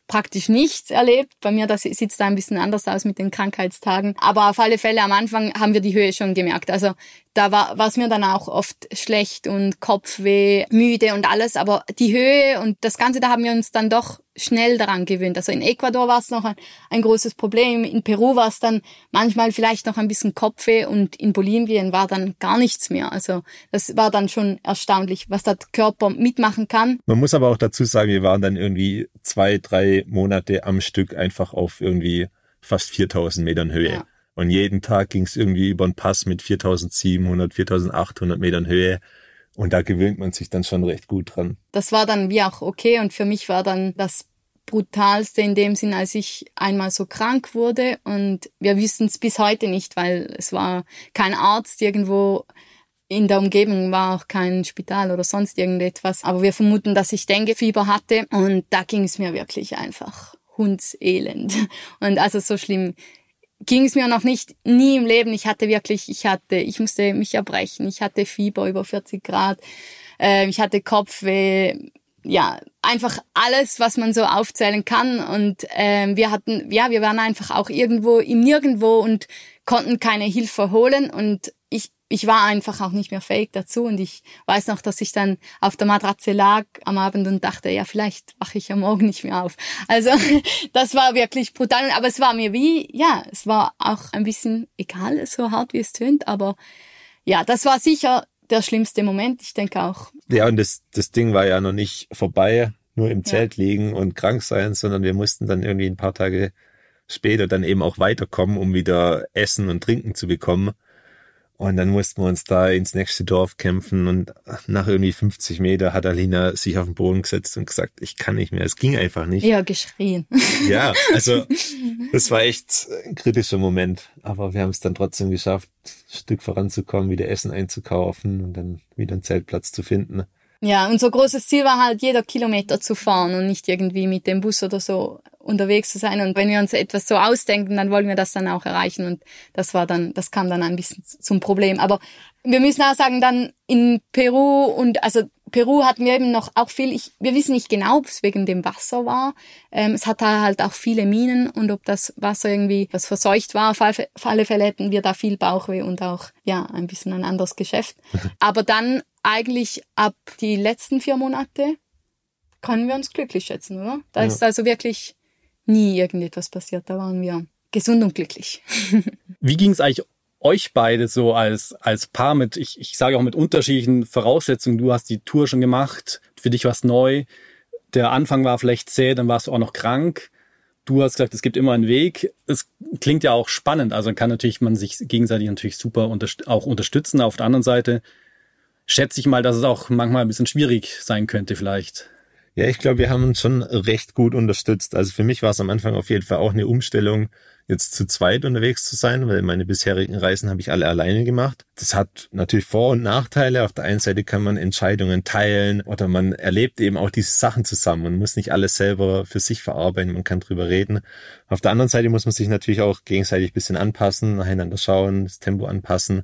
praktisch nichts erlebt. Bei mir das sieht es da ein bisschen anders aus mit den Krankheitstagen. Aber auf alle Fälle am Anfang haben wir die Höhe schon gemerkt. Also da war war es mir dann auch oft schlecht und Kopfweh, müde und alles. Aber die Höhe und das Ganze, da haben wir uns dann doch schnell daran gewöhnt. Also in Ecuador war es noch ein, ein großes Problem. In Peru war es dann manchmal vielleicht noch ein bisschen Kopfweh und in Bolivien war dann gar nichts mehr. Also das war dann schon erstaunlich, was der Körper mitmachen kann. Man muss aber auch dazu sagen, wir waren dann irgendwie zwei, drei Monate am Stück einfach auf irgendwie fast viertausend Metern Höhe. Ja. Und jeden Tag ging es irgendwie über einen Pass mit viertausendsiebenhundert, viertausendachthundert Metern Höhe. Und da gewöhnt man sich dann schon recht gut dran. Das war dann wie auch okay. Und für mich war dann das Brutalste in dem Sinn, als ich einmal so krank wurde. Und wir wissen es bis heute nicht, weil es war kein Arzt irgendwo in der Umgebung, war auch kein Spital oder sonst irgendetwas. Aber wir vermuten, dass ich Denguefieber hatte. Und da ging es mir wirklich einfach hundselend. Und also so schlimm ging es mir noch nicht, nie im Leben. Ich hatte wirklich, ich hatte, ich musste mich erbrechen. Ich hatte Fieber über vierzig Grad. Äh, ich hatte Kopfweh. Ja, einfach alles, was man so aufzählen kann. Und ähm, wir hatten, ja, wir waren einfach auch irgendwo im Nirgendwo und konnten keine Hilfe holen. Und ich, ich war einfach auch nicht mehr fähig dazu. Und ich weiß noch, dass ich dann auf der Matratze lag am Abend und dachte, ja, vielleicht wache ich am Morgen nicht mehr auf. Also das war wirklich brutal. Aber es war mir wie, ja, es war auch ein bisschen egal, so hart wie es tönt. Aber ja, das war sicher der schlimmste Moment, ich denke auch. Ja, und das, das Ding war ja noch nicht vorbei, nur im Zelt ja. liegen und krank sein, sondern wir mussten dann irgendwie ein paar Tage später dann eben auch weiterkommen, um wieder Essen und Trinken zu bekommen. Und dann mussten wir uns da ins nächste Dorf kämpfen und nach irgendwie fünfzig Meter hat Alina sich auf den Boden gesetzt und gesagt, ich kann nicht mehr, es ging einfach nicht. Ja, geschrien. Ja, also das war echt ein kritischer Moment, aber wir haben es dann trotzdem geschafft, ein Stück voranzukommen, wieder Essen einzukaufen und dann wieder einen Zeltplatz zu finden. Ja, unser großes Ziel war halt, jeder Kilometer zu fahren und nicht irgendwie mit dem Bus oder so unterwegs zu sein. Und wenn wir uns etwas so ausdenken, dann wollen wir das dann auch erreichen. Und das war dann, das kam dann ein bisschen zum Problem. Aber wir müssen auch sagen, dann in Peru und, also Peru hatten wir eben noch auch viel, ich, wir wissen nicht genau, ob es wegen dem Wasser war. Ähm, es hat da halt auch viele Minen und ob das Wasser irgendwie was verseucht war. Auf alle, auf alle Fälle hätten wir da viel Bauchweh und auch, ja, ein bisschen ein anderes Geschäft. Aber dann eigentlich ab die letzten vier Monate können wir uns glücklich schätzen, oder? Da ja. ist also wirklich nie irgendetwas passiert. Da waren wir gesund und glücklich. Wie ging es eigentlich euch beide so als als Paar mit, ich, ich sage auch mit unterschiedlichen Voraussetzungen? Du hast die Tour schon gemacht, für dich war es neu. Der Anfang war vielleicht zäh, dann warst du auch noch krank. Du hast gesagt, es gibt immer einen Weg. Es klingt ja auch spannend, also kann natürlich man sich gegenseitig natürlich super unterst- auch unterstützen. Auf der anderen Seite schätze ich mal, dass es auch manchmal ein bisschen schwierig sein könnte vielleicht. Ja, ich glaube, wir haben uns schon recht gut unterstützt. Also für mich war es am Anfang auf jeden Fall auch eine Umstellung, jetzt zu zweit unterwegs zu sein, weil meine bisherigen Reisen habe ich alle alleine gemacht. Das hat natürlich Vor- und Nachteile. Auf der einen Seite kann man Entscheidungen teilen oder man erlebt eben auch diese Sachen zusammen. Man muss nicht alles selber für sich verarbeiten, man kann drüber reden. Auf der anderen Seite muss man sich natürlich auch gegenseitig ein bisschen anpassen, nacheinander schauen, das Tempo anpassen.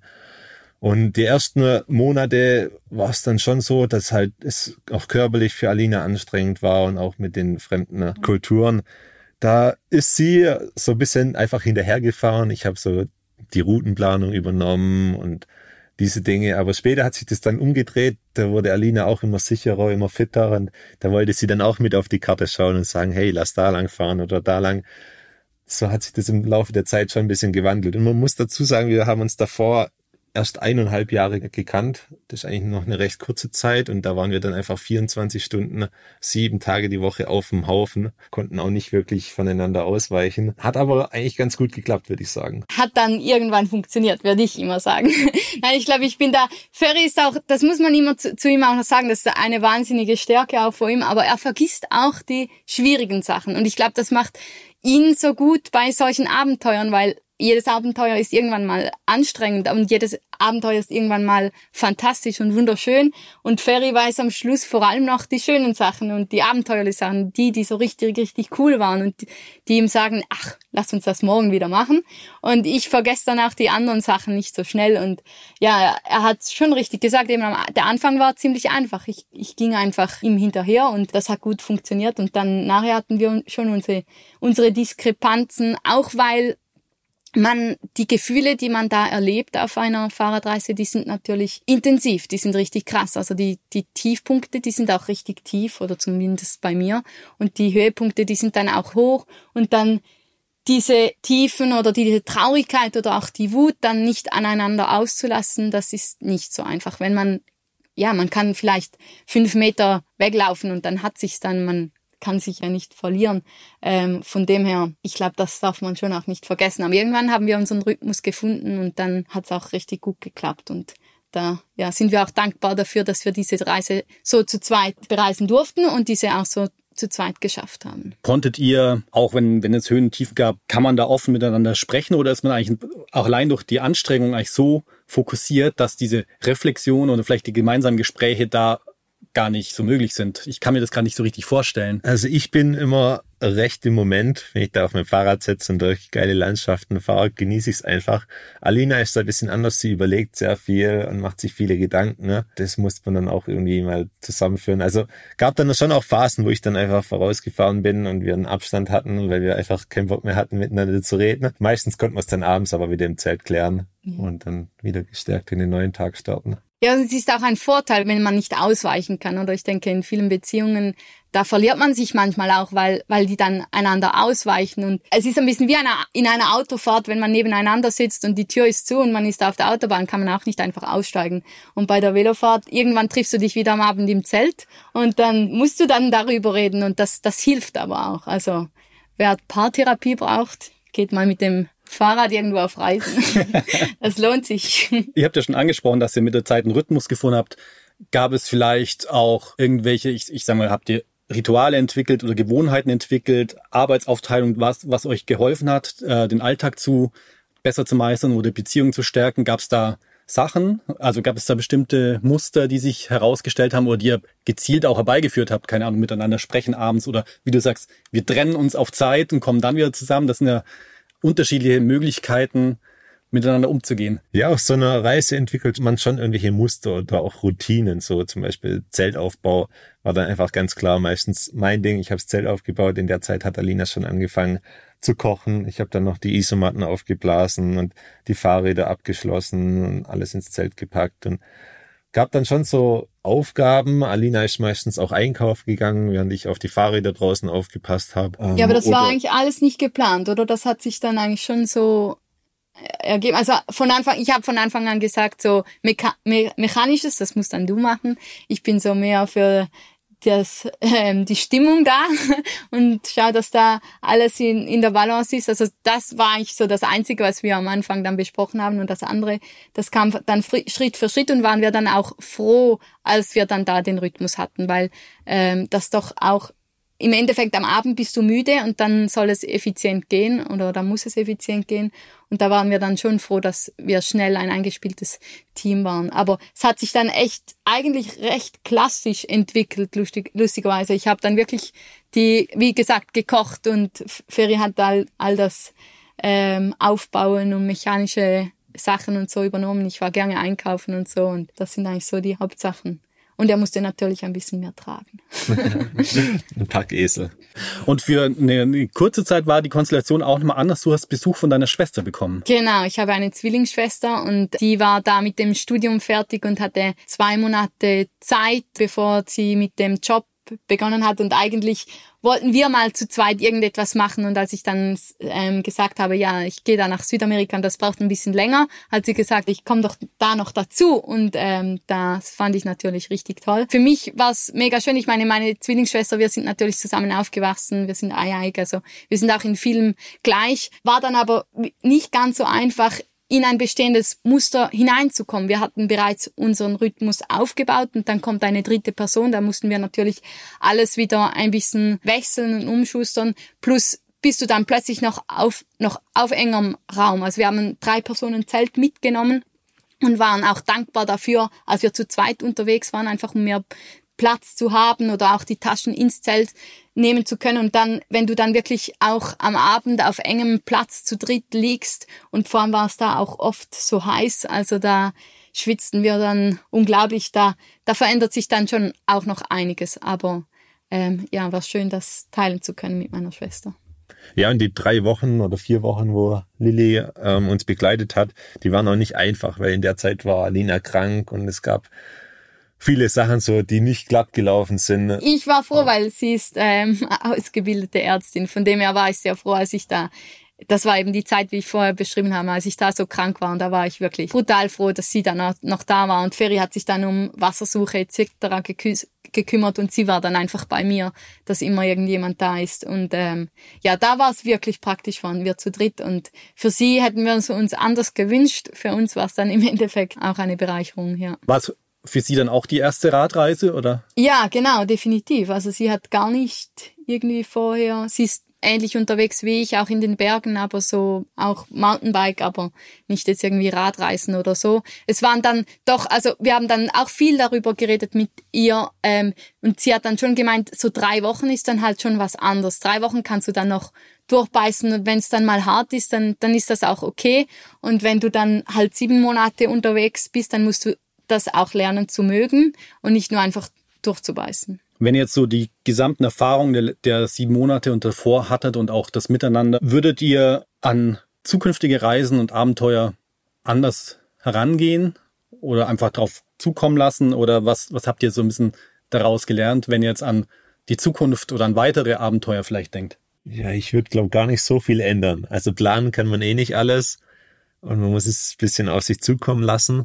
Und die ersten Monate war es dann schon so, dass halt es auch körperlich für Alina anstrengend war und auch mit den fremden Kulturen. Da ist sie so ein bisschen einfach hinterhergefahren. Ich habe so die Routenplanung übernommen und diese Dinge. Aber später hat sich das dann umgedreht. Da wurde Alina auch immer sicherer, immer fitter. Und da wollte sie dann auch mit auf die Karte schauen und sagen, hey, lass da lang fahren oder da lang. So hat sich das im Laufe der Zeit schon ein bisschen gewandelt. Und man muss dazu sagen, wir haben uns davor erst eineinhalb Jahre gekannt. Das ist eigentlich noch eine recht kurze Zeit und da waren wir dann einfach vierundzwanzig Stunden, sieben Tage die Woche auf dem Haufen, konnten auch nicht wirklich voneinander ausweichen. Hat aber eigentlich ganz gut geklappt, würde ich sagen. Hat dann irgendwann funktioniert, würde ich immer sagen. Nein, ich glaube, ich bin da, Ferry ist auch, das muss man immer zu, zu ihm auch noch sagen, das ist eine wahnsinnige Stärke auch vor ihm, aber er vergisst auch die schwierigen Sachen und ich glaube, das macht ihn so gut bei solchen Abenteuern, weil jedes Abenteuer ist irgendwann mal anstrengend und jedes Abenteuer ist irgendwann mal fantastisch und wunderschön. Und Ferry weiß am Schluss vor allem noch die schönen Sachen und die abenteuerlichen Sachen, die, die so richtig, richtig cool waren und die ihm sagen, ach, lass uns das morgen wieder machen. Und ich vergesse dann auch die anderen Sachen nicht so schnell. Und ja, er hat schon richtig gesagt, eben der Anfang war ziemlich einfach. Ich, ich ging einfach ihm hinterher und das hat gut funktioniert. Und dann nachher hatten wir schon unsere, unsere Diskrepanzen, auch weil man, die Gefühle, die man da erlebt auf einer Fahrradreise, die sind natürlich intensiv, die sind richtig krass. Also die, die Tiefpunkte, die sind auch richtig tief, oder zumindest bei mir. Und die Höhepunkte, die sind dann auch hoch. Und dann diese Tiefen oder diese Traurigkeit oder auch die Wut dann nicht aneinander auszulassen, das ist nicht so einfach. Wenn man, ja, man kann vielleicht fünf Meter weglaufen und dann hat sich's dann, man kann sich ja nicht verlieren. Ähm, von dem her, ich glaube, das darf man schon auch nicht vergessen. Aber irgendwann haben wir unseren Rhythmus gefunden und dann hat es auch richtig gut geklappt. Und da ja, sind wir auch dankbar dafür, dass wir diese Reise so zu zweit bereisen durften und diese auch so zu zweit geschafft haben. Konntet ihr, auch wenn, wenn es Höhen und Tiefen gab, kann man da offen miteinander sprechen oder ist man eigentlich auch allein durch die Anstrengung eigentlich so fokussiert, dass diese Reflexion oder vielleicht die gemeinsamen Gespräche da gar nicht so möglich sind? Ich kann mir das gar nicht so richtig vorstellen. Also ich bin immer recht im Moment, wenn ich da auf mein Fahrrad sitze und durch geile Landschaften fahre, genieße ich es einfach. Alina ist da ein bisschen anders, sie überlegt sehr viel und macht sich viele Gedanken. Ne? Das muss man dann auch irgendwie mal zusammenführen. Also gab dann schon auch Phasen, wo ich dann einfach vorausgefahren bin und wir einen Abstand hatten, weil wir einfach keinen Bock mehr hatten, miteinander zu reden. Meistens konnten wir es dann abends aber wieder im Zelt klären ja. und dann wieder gestärkt in den neuen Tag starten. Ja, und es ist auch ein Vorteil, wenn man nicht ausweichen kann. Oder ich denke, in vielen Beziehungen, da verliert man sich manchmal auch, weil weil die dann einander ausweichen. Und es ist ein bisschen wie eine, in einer Autofahrt, wenn man nebeneinander sitzt und die Tür ist zu und man ist auf der Autobahn, kann man auch nicht einfach aussteigen. Und bei der Velofahrt, irgendwann triffst du dich wieder am Abend im Zelt und dann musst du dann darüber reden. Und das das hilft aber auch. Also wer Paartherapie braucht, geht mal mit dem Fahrrad irgendwo auf Reisen. Das lohnt sich. Ihr habt ja schon angesprochen, dass ihr mit der Zeit einen Rhythmus gefunden habt. Gab es vielleicht auch irgendwelche, ich, ich sag mal, habt ihr Rituale entwickelt oder Gewohnheiten entwickelt, Arbeitsaufteilung, was, was euch geholfen hat, äh, den Alltag zu besser zu meistern oder Beziehungen zu stärken? Gab es da Sachen? Also gab es da bestimmte Muster, die sich herausgestellt haben oder die ihr gezielt auch herbeigeführt habt? Keine Ahnung, miteinander sprechen abends oder wie du sagst, wir trennen uns auf Zeit und kommen dann wieder zusammen. Das sind ja unterschiedliche Möglichkeiten, miteinander umzugehen. Ja, auf so einer Reise entwickelt man schon irgendwelche Muster oder auch Routinen. So zum Beispiel Zeltaufbau war dann einfach ganz klar meistens mein Ding. Ich habe das Zelt aufgebaut. In der Zeit hat Alina schon angefangen zu kochen. Ich habe dann noch die Isomatten aufgeblasen und die Fahrräder abgeschlossen und alles ins Zelt gepackt. Und gab dann schon so Aufgaben. Alina ist meistens auch einkaufen gegangen, während ich auf die Fahrräder draußen aufgepasst habe. Ja, aber das oder war eigentlich alles nicht geplant, oder? Das hat sich dann eigentlich schon so ergeben. Also von Anfang, ich habe von Anfang an gesagt, so Mecha- Me- Mechanisches, das musst dann du machen. Ich bin so mehr für das, ähm, die Stimmung da und schau, dass da alles in, in der Balance ist. Also das war eigentlich so das Einzige, was wir am Anfang dann besprochen haben. Und das andere, das kam dann Schritt für Schritt und waren wir dann auch froh, als wir dann da den Rhythmus hatten, weil ähm, das doch auch im Endeffekt am Abend bist du müde und dann soll es effizient gehen oder da muss es effizient gehen. Und da waren wir dann schon froh, dass wir schnell ein eingespieltes Team waren. Aber es hat sich dann echt eigentlich recht klassisch entwickelt, lustig, lustigerweise. Ich habe dann wirklich die, wie gesagt, gekocht und Ferry hat all, all das ähm, Aufbauen und mechanische Sachen und so übernommen. Ich war gerne einkaufen und so und das sind eigentlich so die Hauptsachen. Und er musste natürlich ein bisschen mehr tragen. Ein Packesel. Und für eine, eine kurze Zeit war die Konstellation auch nochmal anders. Du hast Besuch von deiner Schwester bekommen. Genau, ich habe eine Zwillingsschwester und die war da mit dem Studium fertig und hatte zwei Monate Zeit, bevor sie mit dem Job begonnen hat. Und eigentlich wollten wir mal zu zweit irgendetwas machen. Und als ich dann ähm, gesagt habe, ja, ich gehe da nach Südamerika und das braucht ein bisschen länger, hat sie gesagt, ich komme doch da noch dazu. Und ähm, das fand ich natürlich richtig toll. Für mich war es mega schön. Ich meine, meine Zwillingsschwester, wir sind natürlich zusammen aufgewachsen. Wir sind eieig, also wir sind auch in Filmen gleich. War dann aber nicht ganz so einfach, in ein bestehendes Muster hineinzukommen. Wir hatten bereits unseren Rhythmus aufgebaut und dann kommt eine dritte Person. Da mussten wir natürlich alles wieder ein bisschen wechseln und umschustern. Plus bist du dann plötzlich noch auf, noch auf engem Raum. Also wir haben ein Drei-Personen-Zelt mitgenommen und waren auch dankbar dafür, als wir zu zweit unterwegs waren, einfach um mehr Platz zu haben oder auch die Taschen ins Zelt nehmen zu können. Und dann, wenn du dann wirklich auch am Abend auf engem Platz zu dritt liegst, und vor allem war es da auch oft so heiß, also da schwitzten wir dann unglaublich, da, da verändert sich dann schon auch noch einiges. Aber ähm, ja, war schön, das teilen zu können mit meiner Schwester. Ja, und die drei Wochen oder vier Wochen, wo Lilly ähm, uns begleitet hat, die waren auch nicht einfach, weil in der Zeit war Alina krank und es gab viele Sachen so, die nicht glatt gelaufen sind. Ich war froh, weil sie ist ähm, ausgebildete Ärztin. Von dem her war ich sehr froh, als ich da, das war eben die Zeit, wie ich vorher beschrieben habe, als ich da so krank war. Und da war ich wirklich brutal froh, dass sie dann noch da war. Und Ferry hat sich dann um Wassersuche et cetera gekü- gekümmert und sie war dann einfach bei mir, dass immer irgendjemand da ist. Und ähm, ja, da war es wirklich praktisch, waren wir zu dritt. Und für sie hätten wir uns, uns anders gewünscht. Für uns war es dann im Endeffekt auch eine Bereicherung, ja. Was für Sie dann auch die erste Radreise, oder? Ja, genau, definitiv. Also sie hat gar nicht irgendwie vorher, sie ist ähnlich unterwegs wie ich, auch in den Bergen, aber so auch Mountainbike, aber nicht jetzt irgendwie Radreisen oder so. Es waren dann doch, also wir haben dann auch viel darüber geredet mit ihr ähm, und sie hat dann schon gemeint, so drei Wochen ist dann halt schon was anderes. Drei Wochen kannst du dann noch durchbeißen und wenn es dann mal hart ist, dann, dann ist das auch okay. Und wenn du dann halt sieben Monate unterwegs bist, dann musst du das auch lernen zu mögen und nicht nur einfach durchzubeißen. Wenn ihr jetzt so die gesamten Erfahrungen der, der sieben Monate und davor hattet und auch das Miteinander, würdet ihr an zukünftige Reisen und Abenteuer anders herangehen oder einfach drauf zukommen lassen? Oder was, was habt ihr so ein bisschen daraus gelernt, wenn ihr jetzt an die Zukunft oder an weitere Abenteuer vielleicht denkt? Ja, ich würde, glaube gar nicht so viel ändern. Also planen kann man eh nicht alles und man muss es ein bisschen auf sich zukommen lassen.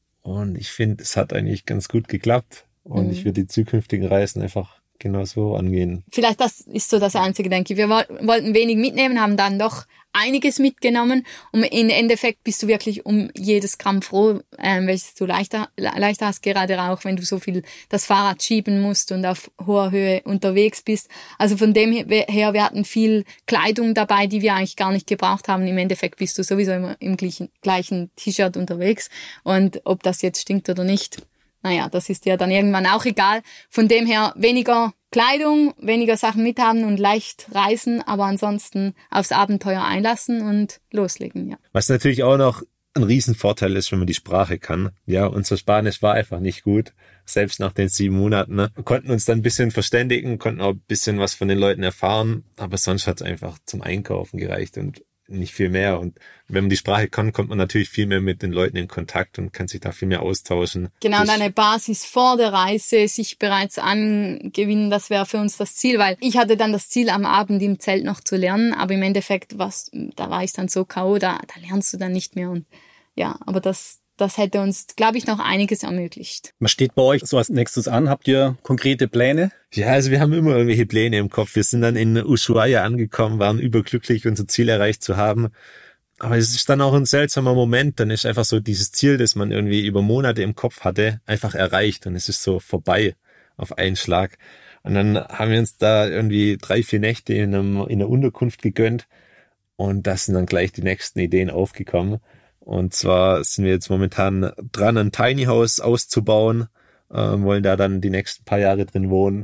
Und ich finde, es hat eigentlich ganz gut geklappt. Und mhm. ich würde die zukünftigen Reisen einfach genau so angehen. Vielleicht das ist so das Einzige, denke ich. Wir wollten wenig mitnehmen, haben dann doch einiges mitgenommen. Und im Endeffekt bist du wirklich um jedes Gramm froh, ähm, welches du leichter, leichter hast, gerade auch, wenn du so viel das Fahrrad schieben musst und auf hoher Höhe unterwegs bist. Also von dem her, wir hatten viel Kleidung dabei, die wir eigentlich gar nicht gebraucht haben. Im Endeffekt bist du sowieso immer im gleichen, gleichen T-Shirt unterwegs. Und ob das jetzt stinkt oder nicht, naja, das ist ja dann irgendwann auch egal. Von dem her weniger Kleidung, weniger Sachen mithaben und leicht reisen, aber ansonsten aufs Abenteuer einlassen und loslegen, ja. Was natürlich auch noch ein Riesenvorteil ist, wenn man die Sprache kann. Ja, unser Spanisch war einfach nicht gut, selbst nach den sieben Monaten. Ne? Wir konnten uns dann ein bisschen verständigen, konnten auch ein bisschen was von den Leuten erfahren, aber sonst hat es einfach zum Einkaufen gereicht und nicht viel mehr. Und wenn man die Sprache kann, kommt man natürlich viel mehr mit den Leuten in Kontakt und kann sich da viel mehr austauschen. Genau, und eine Basis vor der Reise sich bereits angewinnen, das wäre für uns das Ziel, weil ich hatte dann das Ziel, am Abend im Zelt noch zu lernen, aber im Endeffekt, was, da war ich dann so K O, da, da lernst du dann nicht mehr. Und ja, aber das, das hätte uns, glaube ich, noch einiges ermöglicht. Was steht bei euch so als nächstes an? Habt ihr konkrete Pläne? Ja, also wir haben immer irgendwelche Pläne im Kopf. Wir sind dann in Ushuaia angekommen, waren überglücklich, unser Ziel erreicht zu haben. Aber es ist dann auch ein seltsamer Moment. Dann ist einfach so dieses Ziel, das man irgendwie über Monate im Kopf hatte, einfach erreicht. Und es ist so vorbei auf einen Schlag. Und dann haben wir uns da irgendwie drei, vier Nächte in, einem, in einer Unterkunft gegönnt. Und da sind dann gleich die nächsten Ideen aufgekommen. Und zwar sind wir jetzt momentan dran, ein Tiny House auszubauen, äh, wollen da dann die nächsten paar Jahre drin wohnen.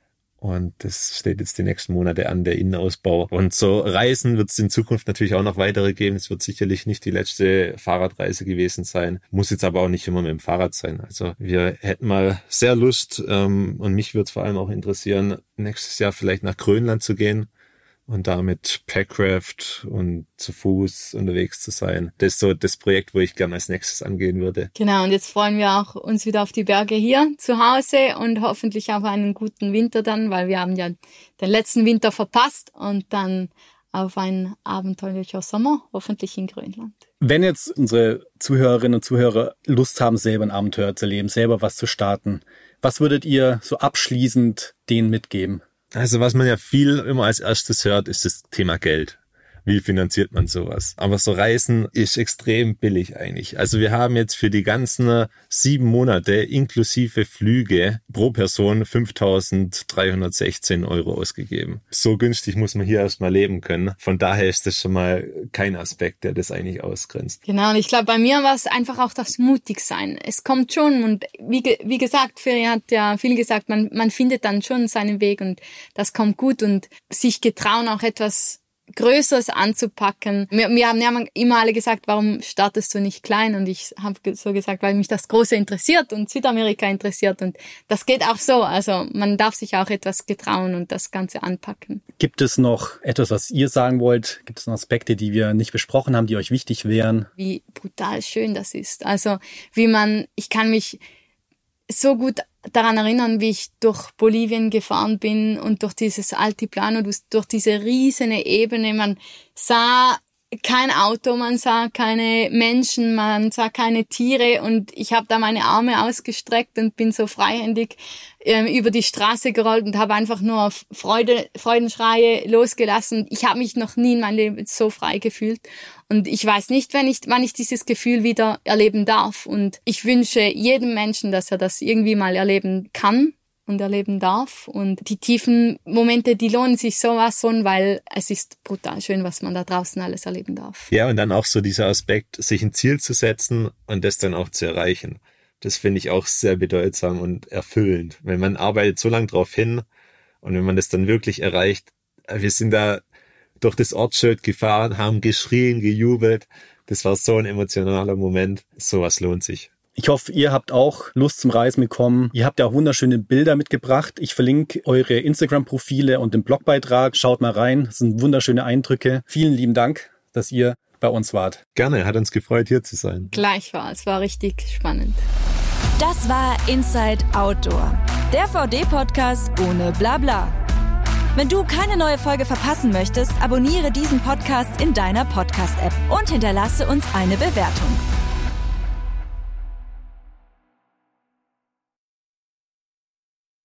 Und das steht jetzt die nächsten Monate an, der Innenausbau. Und so Reisen wird es in Zukunft natürlich auch noch weitere geben. Es wird sicherlich nicht die letzte Fahrradreise gewesen sein. Muss jetzt aber auch nicht immer mit dem Fahrrad sein. Also wir hätten mal sehr Lust, ähm, und mich würde es vor allem auch interessieren, nächstes Jahr vielleicht nach Grönland zu gehen. Und da mit Packcraft und zu Fuß unterwegs zu sein. Das ist so das Projekt, wo ich gerne als nächstes angehen würde. Genau, und jetzt freuen wir auch uns wieder auf die Berge hier zu Hause und hoffentlich auf einen guten Winter dann, weil wir haben ja den letzten Winter verpasst und dann auf einen abenteuerlichen Sommer, hoffentlich in Grönland. Wenn jetzt unsere Zuhörerinnen und Zuhörer Lust haben, selber ein Abenteuer zu erleben, selber was zu starten, was würdet ihr so abschließend denen mitgeben? Also was man ja viel immer als erstes hört, ist das Thema Geld. wie finanziert man sowas? Aber so Reisen ist extrem billig eigentlich. Also wir haben jetzt für die ganzen sieben Monate inklusive Flüge pro Person fünftausenddreihundertsechzehn Euro ausgegeben. So günstig muss man hier erstmal leben können. Von daher ist das schon mal kein Aspekt, der das eigentlich ausgrenzt. Genau, und ich glaube, bei mir war es einfach auch das Mutigsein. Es kommt schon und wie, wie gesagt, Ferry hat ja viel gesagt, man, man findet dann schon seinen Weg und das kommt gut und sich getrauen, auch etwas Größeres anzupacken. Wir, wir haben ja immer alle gesagt, warum startest du nicht klein? Und ich habe so gesagt, weil mich das Große interessiert und Südamerika interessiert. Und das geht auch so. Also man darf sich auch etwas getrauen und das Ganze anpacken. Gibt es noch etwas, was ihr sagen wollt? Gibt es noch Aspekte, die wir nicht besprochen haben, die euch wichtig wären? Wie brutal schön das ist. Also wie man, ich kann mich so gut daran erinnern, wie ich durch Bolivien gefahren bin und durch dieses Altiplano, durch diese riesige Ebene. Man sah kein Auto, man sah keine Menschen, man sah keine Tiere und ich habe da meine Arme ausgestreckt und bin so freihändig ähm, über die Straße gerollt und habe einfach nur Freude, Freudenschreie losgelassen. Ich habe mich noch nie in meinem Leben so frei gefühlt und ich weiß nicht, wenn ich, wann ich dieses Gefühl wieder erleben darf und ich wünsche jedem Menschen, dass er das irgendwie mal erleben kann und erleben darf. Und die tiefen Momente, die lohnen sich sowas von, weil es ist brutal schön, was man da draußen alles erleben darf. Ja, und dann auch so dieser Aspekt, sich ein Ziel zu setzen und das dann auch zu erreichen. Das finde ich auch sehr bedeutsam und erfüllend. Wenn man arbeitet so lange drauf hin und wenn man das dann wirklich erreicht, wir sind da durch das Ortsschild gefahren, haben geschrien, gejubelt. Das war so ein emotionaler Moment. Sowas lohnt sich. Ich hoffe, ihr habt auch Lust zum Reisen bekommen. Ihr habt ja auch wunderschöne Bilder mitgebracht. Ich verlinke eure Instagram-Profile und den Blogbeitrag. Schaut mal rein. Das sind wunderschöne Eindrücke. Vielen lieben Dank, dass ihr bei uns wart. Gerne, hat uns gefreut, hier zu sein. Gleichfalls, war richtig spannend. Das war Inside Outdoor, der V D-Podcast ohne Blabla. Wenn du keine neue Folge verpassen möchtest, abonniere diesen Podcast in deiner Podcast-App und hinterlasse uns eine Bewertung.